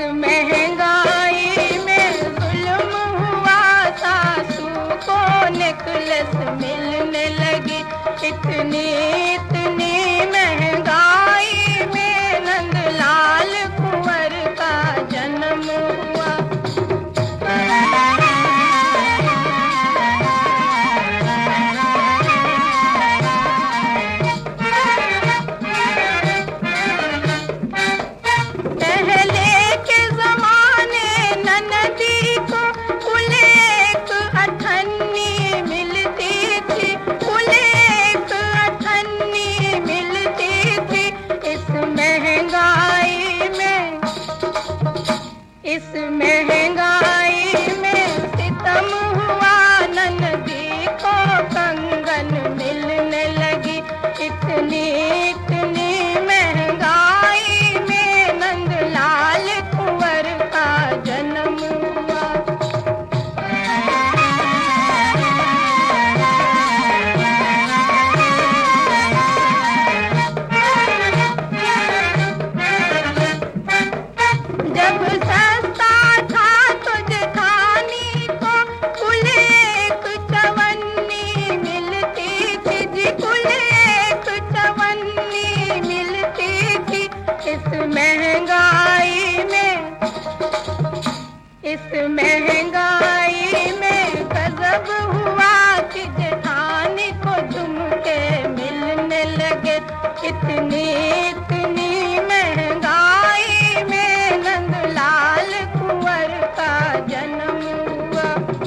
महंगाई में जुल्म हुआ, सासू को नेकलेस मिलने लगी। इतनी इतनी महंगाई में नंदलाल कुंवर का जन्म हुआ। इस महंगाई में सितम हुआ, ननदी को कंगन मिलने लगी। इतनी इतनी महंगाई में नंदलाल कुंवर का जन्म हुआ। जब सस्ता था तो जेठानी को कुल एक चवन्नी मिलती थी जी, कुल एक चवन्नी मिलती थी। इस महंगाई में गजब हुआ कि जेठानी को झुमके मिलने लगे। इतनी इतनी महंगाई में नंदलाल कुंवर का जन्म हुआ।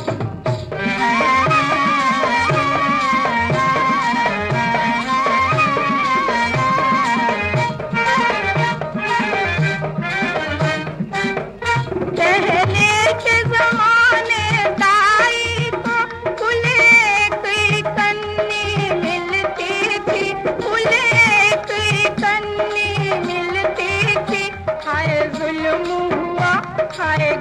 पहले के जमाने दाई को कुल एक कन्नी मिलती थी, कुल एक कन्नी मिलती थी। हाय जुल्म हुआ, हाय